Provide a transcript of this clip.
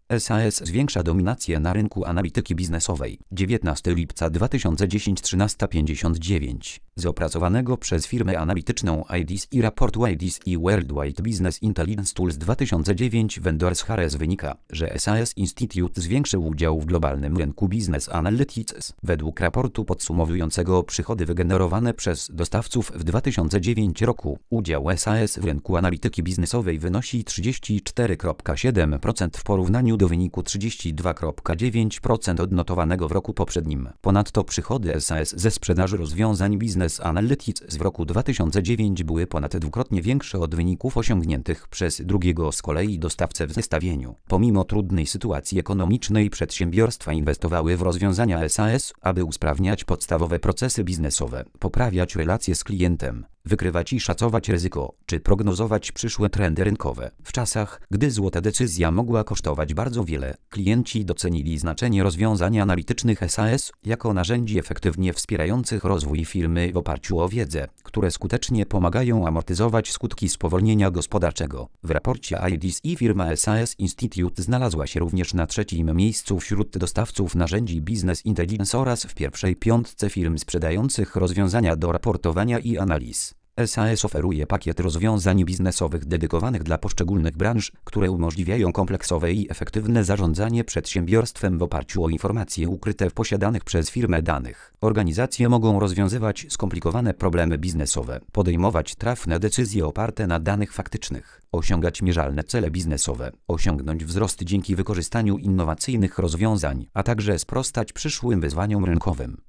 SAS zwiększa dominację na rynku analityki biznesowej. 19 lipca 2010 13:59. Z opracowanego przez firmę analityczną IDC i raportu IDC i Worldwide Business Intelligence Tools 2009 Vendors Harris wynika, że SAS Institute zwiększył udział w globalnym rynku Business Analytics. Według raportu podsumowującego przychody wygenerowane przez dostawców w 2009 roku, udział SAS w rynku analityki biznesowej wynosi 34,7% w porównaniu do wyniku 32,9% odnotowanego w roku poprzednim. Ponadto przychody SAS ze sprzedaży rozwiązań Business Analytics w roku 2009 były ponad dwukrotnie większe od wyników osiągniętych przez drugiego z kolei dostawcę w zestawieniu. Pomimo trudnej sytuacji ekonomicznej przedsiębiorstwa inwestowały w rozwiązania SAS, aby usprawniać podstawowe procesy biznesowe, poprawiać relacje z klientem, wykrywać i szacować ryzyko, czy prognozować przyszłe trendy rynkowe. W czasach, gdy złota decyzja mogła kosztować bardzo wiele, klienci docenili znaczenie rozwiązań analitycznych SAS jako narzędzi efektywnie wspierających rozwój firmy w oparciu o wiedzę, które skutecznie pomagają amortyzować skutki spowolnienia gospodarczego. W raporcie IDC firma SAS Institute znalazła się również na trzecim miejscu wśród dostawców narzędzi Business Intelligence oraz w pierwszej piątce firm sprzedających rozwiązania do raportowania i analiz. SAS oferuje pakiet rozwiązań biznesowych dedykowanych dla poszczególnych branż, które umożliwiają kompleksowe i efektywne zarządzanie przedsiębiorstwem w oparciu o informacje ukryte w posiadanych przez firmę danych. Organizacje mogą rozwiązywać skomplikowane problemy biznesowe, podejmować trafne decyzje oparte na danych faktycznych, osiągać mierzalne cele biznesowe, osiągnąć wzrost dzięki wykorzystaniu innowacyjnych rozwiązań, a także sprostać przyszłym wyzwaniom rynkowym.